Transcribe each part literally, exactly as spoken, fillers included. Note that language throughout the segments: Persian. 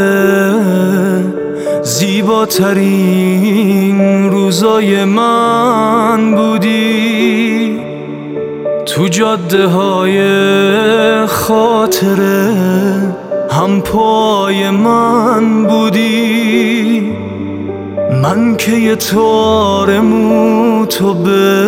زیباترین روزای من بودی، تو جاده های خاطره هم پای من بودی. من که یه تار مو تو به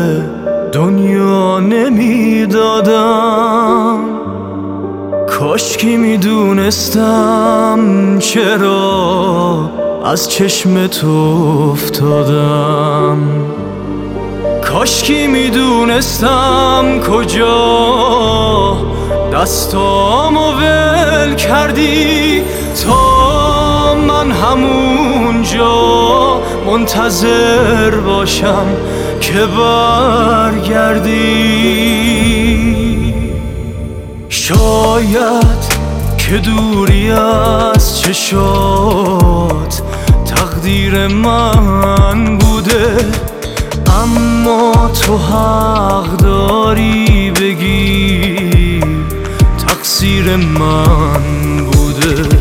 دنیا نمیدادم، کاشکی میدونستم چرا از چشم تو افتادم. کاشکی میدونستم کجا دستامو ول کردی، تا من همونجا منتظر باشم که برگردی. شاید که دوری از چشات تقدیر من بوده، اما تو حق داری بگی تقصیر من بوده.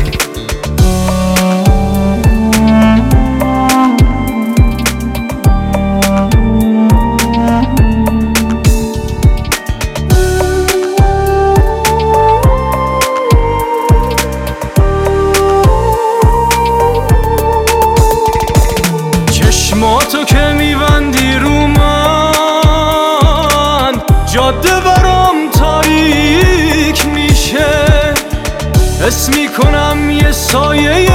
چشماتو که میبندی رو من، جاده برام تاریک میشه. حس میکنم یه سایه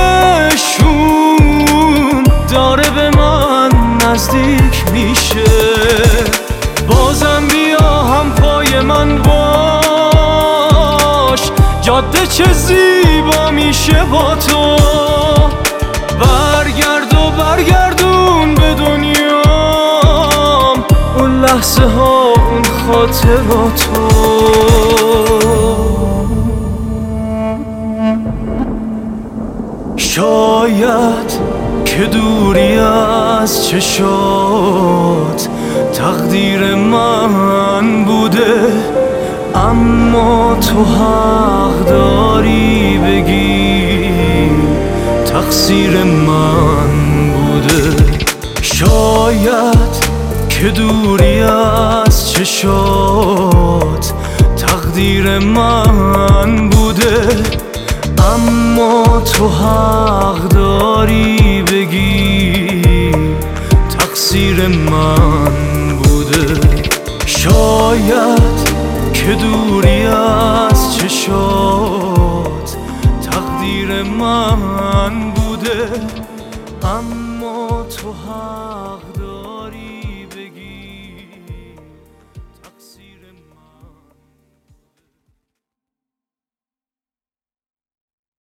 شون داره به من نزدیک میشه. بازم بیا هم پای من باش، جاده چه زیبا میشه با تو. برگرد و برگردون به دنیام اون لحظه ها، اون خاطراتو. شاید که دوری از چشات تقدیر من بوده، اما تو حق داری بگی تقصیر من بوده. شاید که دوری از چشات تقدیر من بوده، اما تو حق داری بگی تقصیر من بوده. شاید که دوری از چشات تقدیر من بوده، اما تو حق